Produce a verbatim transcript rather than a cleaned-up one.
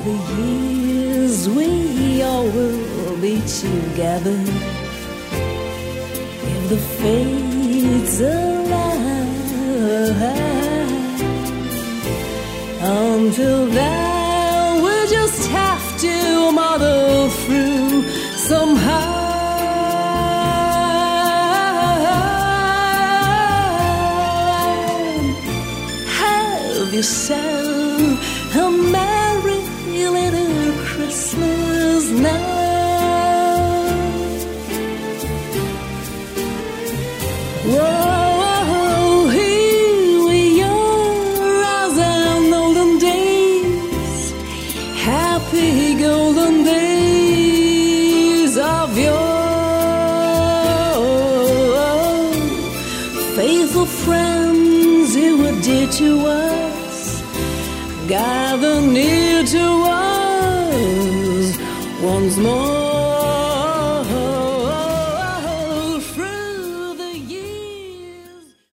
the years we all will be together. If the fates allow, until then we'll just have to muddle through somehow. Have yourself a merry little Christmas now. Whoa, here we are as in olden days, happy golden days of yore. Faithful friends who were dear to us, gather near to us once more.